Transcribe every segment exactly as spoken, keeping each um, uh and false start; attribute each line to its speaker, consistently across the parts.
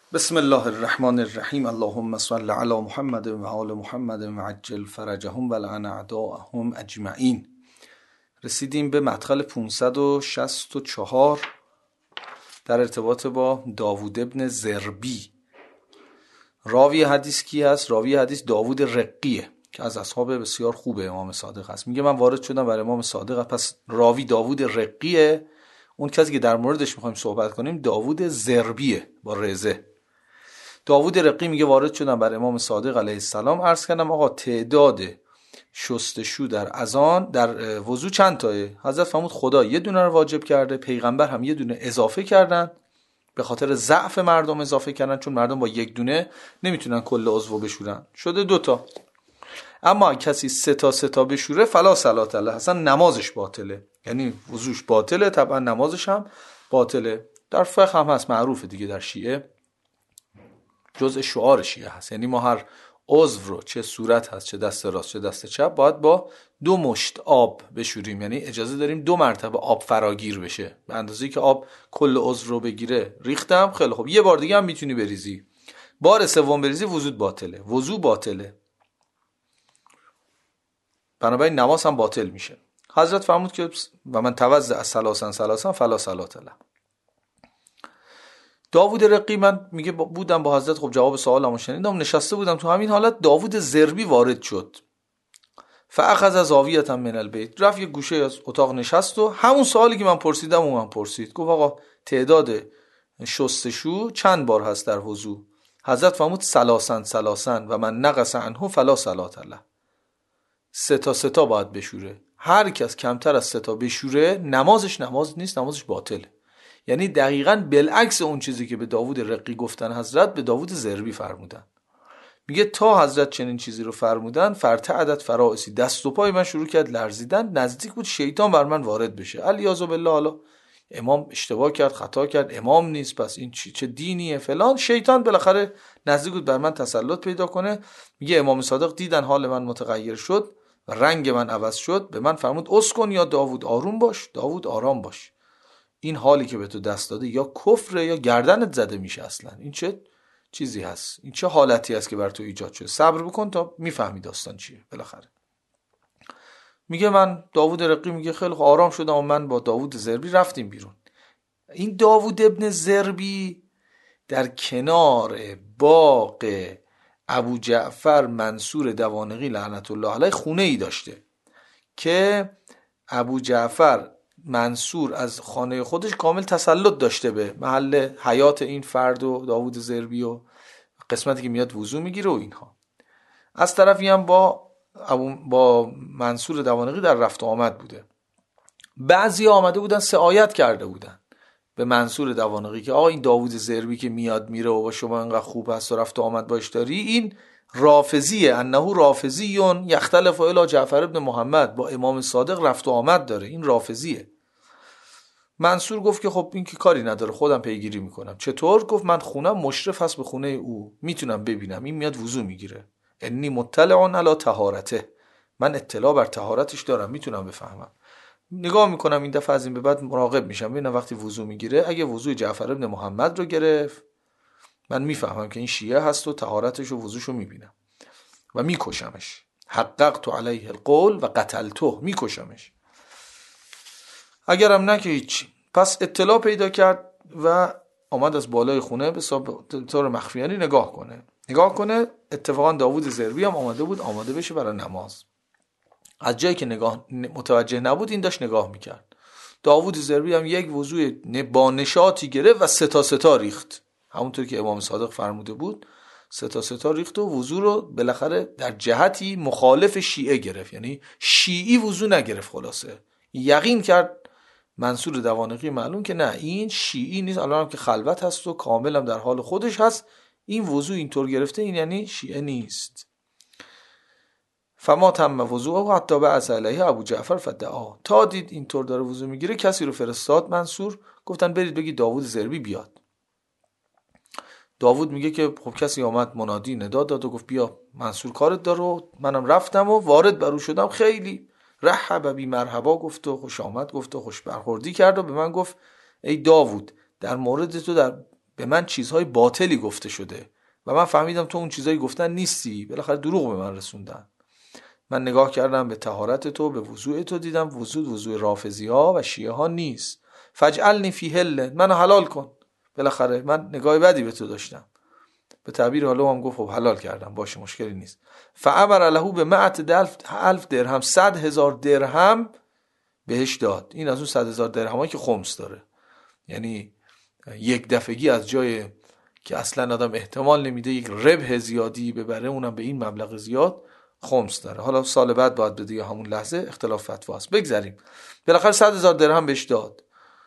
Speaker 1: بسم الله الرحمن الرحیم. اللهم صل علی محمد و آل محمد و عجل فرجهم و لعن اعداءهم اجمعین. رسیدیم به مدخل پانصد و شصت و چهار در ارتباط با داوود ابن ضربی. راوی حدیث کی هست؟ راوی حدیث داوود رقیه که از اصحاب بسیار خوب امام صادق هست. میگه من وارد شدم بر امام صادق، پس راوی داوود رقیه. اون کسی که در موردش میخوایم صحبت کنیم داوود ضربیه با رزه. داوود رقی میگه وارد شدم بر امام صادق علیه السلام، عرض کردم آقا تعداد شستشو در اذان در وضو چند تایه؟ حضرت فرمود خدا یه دونه رو واجب کرده، پیغمبر هم یه دونه اضافه کردن، به خاطر ضعف مردم اضافه کردن، چون مردم با یک دونه نمیتونن کل عضو بشورن، شده دوتا. اما کسی سه تا سه تا بشوره فلا صلات له، اصلا نمازش باطله، یعنی وضوش باطله، طبعا نمازش هم باطله. در فقه هم هست، معروفه دیگه، در شیعه جزء شعار شیعه هست، یعنی ما هر عضو رو چه صورت هست، چه دست راست چه دست چپ، باید با دو مشت آب بشوریم، یعنی اجازه داریم دو مرتبه آب فراگیر بشه، به اندازه‌ای که آب کل عضو رو بگیره. ریختم، خیلی خوب، یه بار دیگه هم میتونی بریزی، بار سوم بریزی وضو باطله، وضو باطله، بنابراین نماز هم باطل میشه. حضرت فرمود که و من توضع ثلاثا ثلاثا فلا صلات له. داوود رقی، من میگه بودم با حضرت، خب جواب سوالمو شنیدم، نشسته بودم، تو همین حالت داوود ضربی وارد شد. فاخذ زاویه من البیت، رفت یه گوشه از اتاق نشست و همون سوالی که من پرسیدم اون من پرسید. گفت آقا تعداد شستشو چند بار هست در وضو؟ حضرت فرمود ثلاثا ثلاثا و من نقص عنه فلا صلات له. سه تا سه تا باید بشوره، هر کس کمتر از سه تا بشوره نمازش نماز نیست، نمازش باطله. یعنی دقیقاً بالعکس اون چیزی که به داوود رقی گفتن حضرت به داوود ضربی فرمودن. میگه تا حضرت چنین چیزی رو فرمودن فرتعدت فرائسی، دست و پای من شروع کرد لرزیدن، نزدیک بود شیطان بر من وارد بشه. الیاذ بالله، حالا امام اشتباه کرد، خطا کرد، امام نیست، پس این چی چه دینیه فلان. شیطان بالاخره نزدیک بود بر من تسلط پیدا کنه. میگه امام صادق دیدن حال من متغیر شد و رنگ من عوض شد، به من فرمود اسکن یا داوود، آروم باش داوود، آرام باش، این حالی که به تو دست داده یا کفره یا گردنت زده میشه. اصلا این چه چیزی هست، این چه حالتی هست که بر تو ایجاد شده، صبر بکن تا میفهمی داستان چیه بالاخره. میگه من داوود رقی میگه خیلی آرام شدم و من با داوود ضربی رفتیم بیرون. این داوود ابن ضربی در کنار باغ ابو جعفر منصور دوانقی لعنت الله علیه خونه ای داشته که ابو جعفر منصور از خانه خودش کامل تسلط داشته به محل حیات این فرد و داوود ضربی و قسمتی که میاد وضو میگیره و اینها. از طرفی هم با با منصور دوانقی در رفت و آمد بوده. بعضی آمده بودن سه آیت کرده بودن به منصور دوانقی که آقا این داوود ضربی که میاد میره و با شما انقدر خوب هست و رفت و آمد باش داری، این رافضیه، انه رافضیون یختلف الی جعفر ابن محمد، با امام صادق رفت و آمد داره، این رافضیه. منصور گفت که خب این که کاری نداره، خودم پیگیری میکنم. چطور؟ گفت من خونم مشرف هست به خونه او، میتونم ببینم این میاد وضو میگیره، انی مطلع علی طهارته، من اطلاع بر طهارتش دارم، میتونم بفهمم. نگاه میکنم این دفعه از این به بعد مراقب میشم ببینم وقتی وضو میگیره اگه وضوی جعفر ابن محمد رو گرفت من میفهمم که این شیعه هست و طهارتش و وضوشو میبینم و میکشمش. حققت علیه القول و قتلته، میکشمش. اگرم نه که هیچ. پس اطلاع پیدا کرد و آمد از بالای خونه به طور مخفیانه نگاه کنه نگاه کنه اتفاقا داوود ضربی هم آمده بود، آماده بشه برای نماز. از جایی که نگاه متوجه نبود این داشت نگاه میکرد. داوود ضربی هم یک وضوی با نشاطی گرفت و ستا ستا ریخت، همونطور که امام صادق فرموده بود، ستا ستا ریخت و وضو رو بالاخره در جهتی مخالف شیعه گرفت، یعنی شیعی وضو نگرفت. خلاصه یقین کرد منصور دوانقی معلوم که نه این شیعی نیست، الان هم که خلوت هست و کامل هم در حال خودش هست، این وضو اینطور گرفته، این یعنی شیعه نیست. فما تم وضوءه حتی بعث علیه ابو جعفر فدعا، تا دید اینطور داره وضو میگیره کسی رو فرستاد منصور، گفتن برید بگید داوود ضربی بیاد. داوود میگه که خب کسی آمد منادی ندا داد و گفت بیا منصور کارت داره و منم رفتم و وارد برو شدم، خیلی رحب بی مرحبا گفت و خوش آمد گفت و خوش برخوردی کرد و به من گفت ای داوود در مورد تو در به من چیزهای باطلی گفته شده و من فهمیدم تو اون چیزایی گفتن نیستی، بالاخره دروغ به من رسوندن. من نگاه کردم به طهارت تو، به وضوء تو، دیدم وضوء وضوء رافضی ها و شیعه ها نیست. فجعلنی فی حل، منو حلال کن. بالاخره من نگاه بدی به تو داشتم، به تعبیر حالا هم گفت خب حلال کردم، باشه مشکلی نیست. فامر له به مئت الف درهم، صد هزار درهم بهش داد. این از اون صد هزار درهمایی که خمس داره، یعنی یک دفعگی از جای که اصلا آدم احتمال نمیده یک ربح زیادی ببره، اونم به این مبلغ زیاد خمس داره. حالا سال بعد باید بده یا همون لحظه، اختلاف فتوا است، بگذریم. بالاخره صد هزار درهم بهش داد.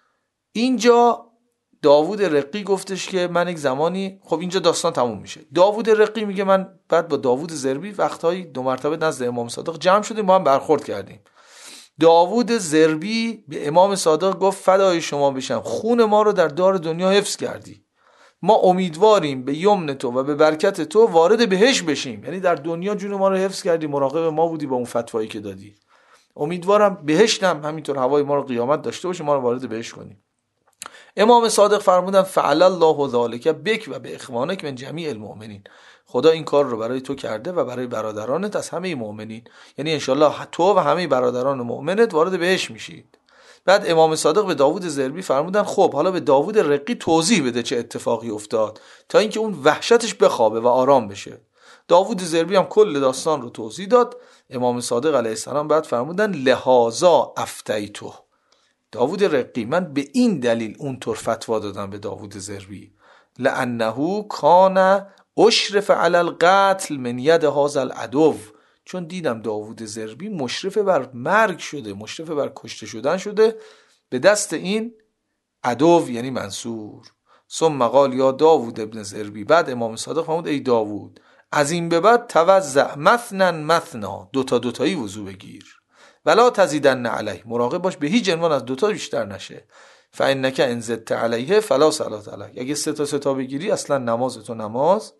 Speaker 1: اینجا داوود رقی گفتش که من یک زمانی، خب اینجا داستان تموم میشه. داوود رقی میگه من بعد با داوود ضربی وقتایی دو مرتبه نزد امام صادق جمع شدیم، با هم برخورد کردیم. داوود ضربی به امام صادق گفت فدای شما بشم، خون ما رو در دار دنیا حفظ کردی، ما امیدواریم به یمن تو و به برکت تو وارد بهشت بشیم. یعنی در دنیا جون ما رو حفظ کردی، مراقب ما بودی با اون فتوایی که دادی، امیدوارم بهشتم همینطور هوای ما رو قیامت داشته باشه، ما رو وارد بهشت کنی. امام صادق فرمودن فعل الله ذلک بک و به اخوانک من جمیع المؤمنین، خدا این کار رو برای تو کرده و برای برادرانت از همه مؤمنین، یعنی انشالله تو و همه برادران مؤمنت وارد بهشت میشید. بعد امام صادق به داوود ضربی فرمودن خب حالا به داوود رقی توضیح بده چه اتفاقی افتاد تا اینکه اون وحشتش بخوابه و آرام بشه. داوود ضربی هم کل داستان رو توضیح داد. امام صادق علیه السلام بعد فرمودن لهذا افتیتو، داوود رقی من به این دلیل اونطور فتوا دادم به داوود ضربی، لانه کان اشرف علی القتل من ید هذا العدو، چون دیدم داوود ضربی مشرف بر مرگ شده، مشرف بر کشته شدن شده به دست این عدو، یعنی منصور. ثم قال یا داوود ابن ضربی، بعد امام صادق فرمود ای داوود از این به بعد توزع مثنا مثنا، دوتا دوتایی وضو بگیر، ولا تزیدن علیه، مراقب باش به هیچ عنوان از دوتا بیشتر نشه، فانک ان زدت علیه فلا صلات علیک، اگه سه تا سه تا بگیری اصلا نماز تو نماز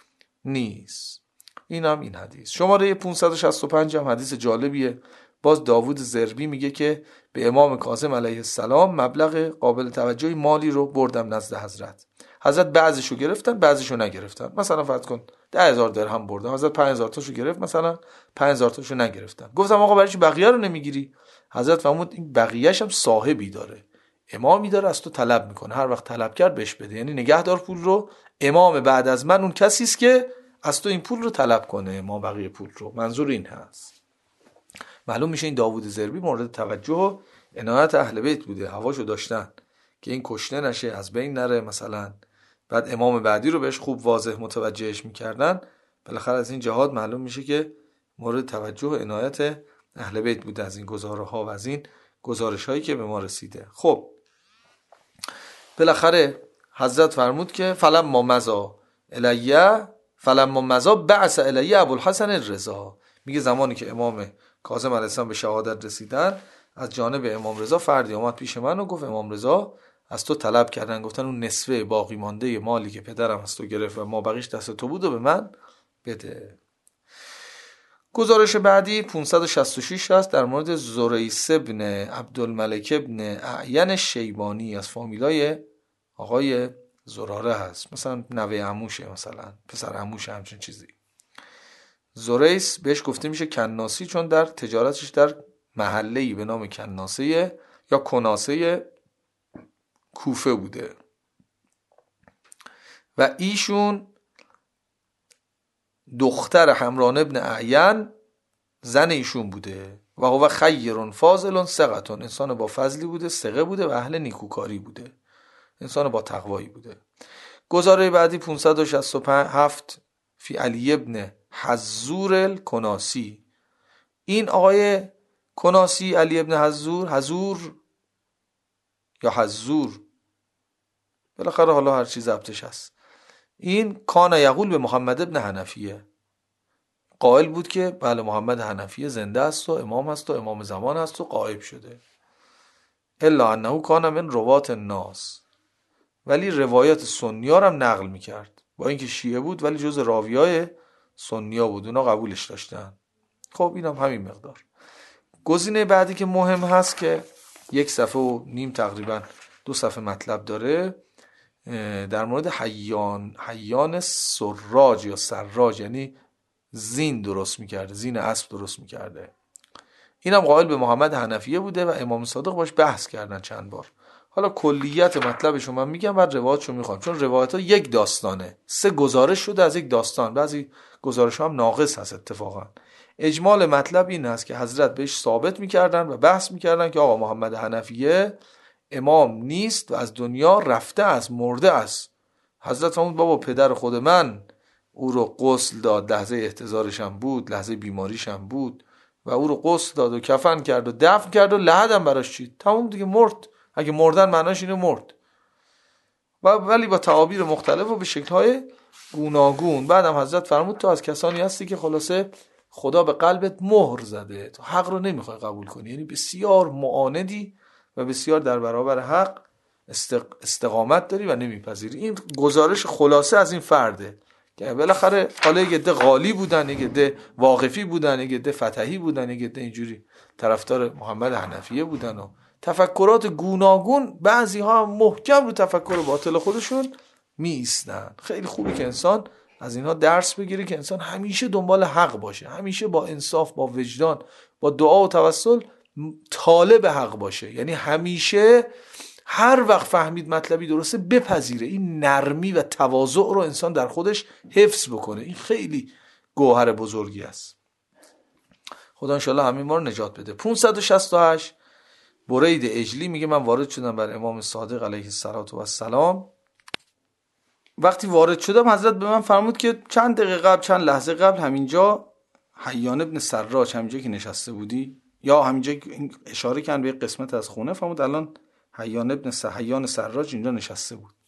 Speaker 1: نیست. این هم این حدیث. شماره پانصد و شصت و پنج هم حدیث جالبیه. باز داوود ضربی میگه که به امام کاظم علیه السلام مبلغ قابل توجهی مالی رو بردم نزد حضرت، حضرت بعضیشو گرفتن بعضیشو نگرفتن، مثلا فرض کن ده هزار درهم بردم، حضرت پنج هزار تاشو گرفت، مثلا پنج هزار تاشو نگرفتن. گفتم آقا برای چی بقیه رو نمیگیری؟ حضرت فرمود این بقیه‌اش هم صاحبی داره، امامی داره از تو طلب میکنه، هر وقت طلب کرد بهش بده، یعنی نگهدار پول رو. امام بعد از من اون کسی است که از تو این پول رو طلب کنه، ما بقیه پول رو. منظور این هست. معلوم میشه این داوود ضربی مورد توجه و عنایت اهل بیت بوده، هواشو داشتن که این کشته نشه، از بین نره مثلا. بعد امام بعدی رو بهش خوب واضح متوجهش میکردن. بالاخره از این جهاد معلوم میشه که مورد توجه و عنایت اهل بیت بوده از این گزاره ها و از این گزارش هایی که به ما رسیده. خب بالاخره حضرت فرمود که فلما مضى الیه فلما مضى بعث الیه ابوالحسن الرضا، میگه زمانی که امام کاظم علیه السلام به شهادت رسیدن، از جانب امام رضا فردی اومد پیش من و گفت امام رضا از تو طلب کردن، گفتن اون نصفه باقی مانده مالی که پدرم از تو گرفت و ما بقیش دست تو بود و به من بده. گزارش بعدی پانصد و شصت و شش هست در مورد زریس ابن عبدالملک ابن اعین شیبانی، از فامیلای آقای زراره هست، مثلا نوه عموشه، مثلا پسر عموشه، همچین چیزی. زریس بهش گفته میشه کناسی چون در تجارتش در محله‌ای به نام کناسه یا کناسه کوفه بوده و ایشون دختر حمران ابن اعین زن ایشون بوده و هو خیر فاضل ثقه، انسان با فضلی بوده، ثقه بوده و اهل نیکوکاری بوده، انسان با تقوایی بوده. گزاره بعدی پانصد و شصت و هفت فی علی ابن حزور الکناسی، این آقای کناسی علی ابن حزور، حزور یا حزور، بالاخره حالا هر چیز ضبطش هست، این کان یقول به محمد ابن حنفیه، قائل بود که بله محمد حنفیه زنده است و امام هست و امام زمان هست و غایب شده، الا انه کان من روات الناس، ولی روایات سنی‌ها رو هم نقل میکرد، با اینکه شیعه بود ولی جز راویای سنی‌ها بود، اونا قبولش داشتن. خب اینم هم همین مقدار. گزینه بعدی که مهم هست که یک صفحه و نیم تقریبا دو صفحه مطلب داره، در مورد حیان حیان سراج یا سراج، یعنی زین درست میکرده، زین اسب درست میکرده. اینم قائل به محمد حنفیه بوده و امام صادق باش بحث کردن چند بار. حالا کلیت مطلبشو من میگم، بعد روایتشو میخوام، چون روایت ها یک داستانه، سه گزارش شده از یک داستان، بعضی گزارش ها هم ناقص هست اتفاقا. اجمال مطلب این است که حضرت بهش ثابت میکردن و بحث میکردن که آقا محمد حنفیه امام نیست و از دنیا رفته است، مرده است. حضرت فرمود بابا پدر خود من او رو غسل داد، لحظه احتضارش هم بود، لحظه بیماریش هم بود و او رو غسل داد و کفن کرد و دفن کرد و لحدم براش چید، تموم دیگه، مرد. اگه مردن معناش اینه مرد. و ولی با تعابیر مختلف و به شکل‌های گوناگون. بعدم حضرت فرمود تو از کسانی هستی که خلاصه خدا به قلبت مهر زده، تو حق رو نمیخوای قبول کنی، یعنی بسیار معاندی و بسیار در برابر حق استقامت داری و نمیپذیری. این گزارش خلاصه از این فرده که بالاخره حالا یک عده غالی بودن، یک عده واقفی بودن، یک عده فتحی بودن، یک عده اینجوری طرفدار محمد حنفیه بودن و تفکرات گوناگون، بعضی ها محکم رو تفکر باطل خودشون می ایستن. خیلی خوبی که انسان از اینها درس بگیره که انسان همیشه دنبال حق باشه، همیشه با انصاف، با وجدان، با دعا و توسل طالب حق باشه. یعنی همیشه هر وقت فهمید مطلبی درسته بپذیره. این نرمی و تواضع رو انسان در خودش حفظ بکنه. این خیلی گوهر بزرگی است. خدا انشالله همین ما رو نجات بده. پانصد و شصت و هشت برید اجلی میگه من وارد شدم بر امام صادق علیه السلام. وقتی وارد شدم حضرت به من فرمود که چند دقیقه قبل، چند لحظه قبل همینجا حیان ابن سراج، همینجا که نشسته بودی، یا همینجا اشاره کردن به قسمت از خونه، فرمود الان حیان ابن حیان سراج اینجا نشسته بود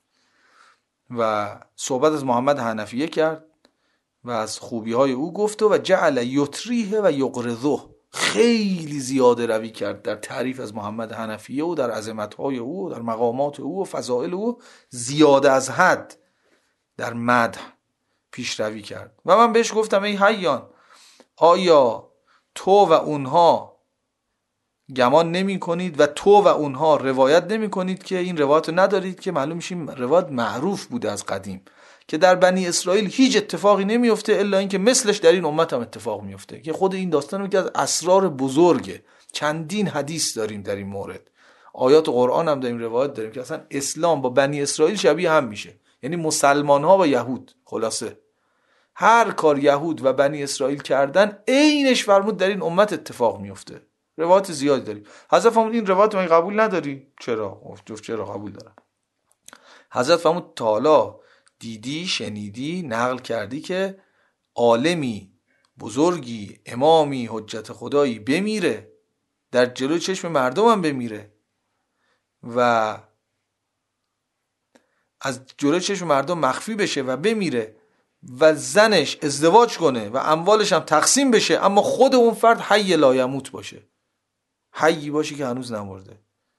Speaker 1: و صحبت از محمد حنفیه کرد و از خوبی های او گفت و جعل یطریه و یقرضه، خیلی زیاده روی کرد در تعریف از محمد حنفیه و در عظمت های او و در مقامات او و فضائل او، زیاده از حد در مدح پیش روی کرد. و من بهش گفتم ای حیان، آیا تو و اونها گمان نمی کنید و تو و اونها روایت نمی کنید که این روایت رو ندارید که معلوم میشیم روایت معروف بوده از قدیم که در بنی اسرائیل هیچ اتفاقی نمیفته الا اینکه مثلش در این امت هم اتفاق میفته، که خود این داستان میگه از اسرار بزرگه. چندین حدیث داریم در این مورد، آیات قرآن هم داریم، روایت داریم که اصلا اسلام با بنی اسرائیل شبیه هم میشه، یعنی مسلمان ها با یهود. خلاصه هر کار یهود و بنی اسرائیل کردن عینش فرمود در این امت اتفاق میفته. روایت زیادی داریم. حضرت فرمود این روایت من قبول نداری؟ چرا؟ گفت چرا قبول دارم. حضرت فرمود تا حالا دیدی، شنیدی، نقل کردی که عالمی بزرگی، امامی، حجت خدایی بمیره، در جلوی چشم مردم هم بمیره و از جلوی چشم مردم مخفی بشه و بمیره و زنش ازدواج کنه و اموالش هم تقسیم بشه، اما خود اون فرد حی لا یموت باشه، حیی باشه که هنوز نمرده.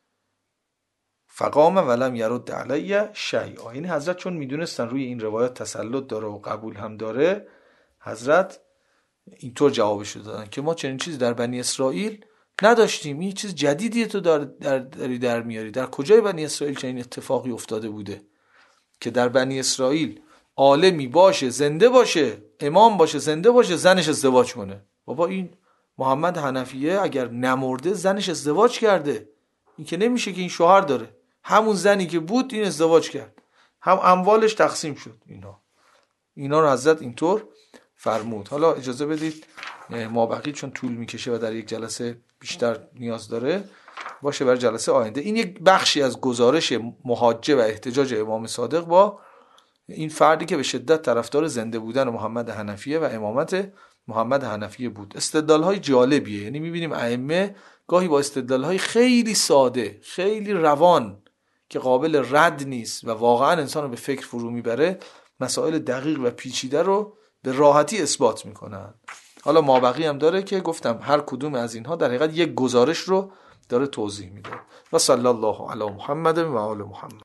Speaker 1: فقام ولم یرد علی شیئا. یعنی حضرت چون میدونستن روی این روایت تسلط داره و قبول هم داره، حضرت اینطور جوابش دادن که ما چنین چیزی در بنی اسرائیل نداشتیم، این چیز جدیدیه تو در در داری در میاری. در کجای بنی اسرائیل چنین اتفاقی افتاده بوده که در بنی اسرائیل عالمی باشه، زنده باشه، امام باشه، زنده باشه، زنش ازدواج کنه؟ بابا این محمد حنفیه اگر نمرده زنش ازدواج کرده، این که نمیشه که این شوهر داره، همون زنی که بود این ازدواج کرد، هم اموالش تقسیم شد. اینا اینا رو حضرت اینطور فرمود. حالا اجازه بدید ما بقیه چون طول میکشه و در یک جلسه بیشتر نیاز داره باشه برای جلسه آینده. این یک بخشی از گزارش محاجه و احتجاج امام صادق با این فردی که به شدت طرفدار زنده بودن محمد حنفیه و امامت محمد حنفیه بود. استدلال‌های جالبیه، یعنی می‌بینیم ائمه گاهی با استدلال‌های خیلی ساده، خیلی روان که قابل رد نیست و واقعا انسان رو به فکر فرو میبره، مسائل دقیق و پیچیده رو به راحتی اثبات میکنن. حالا مابقی هم داره که گفتم هر کدوم از اینها در حقیقت یک گزارش رو داره توضیح میده. و صلی الله علی محمد و آل محمد.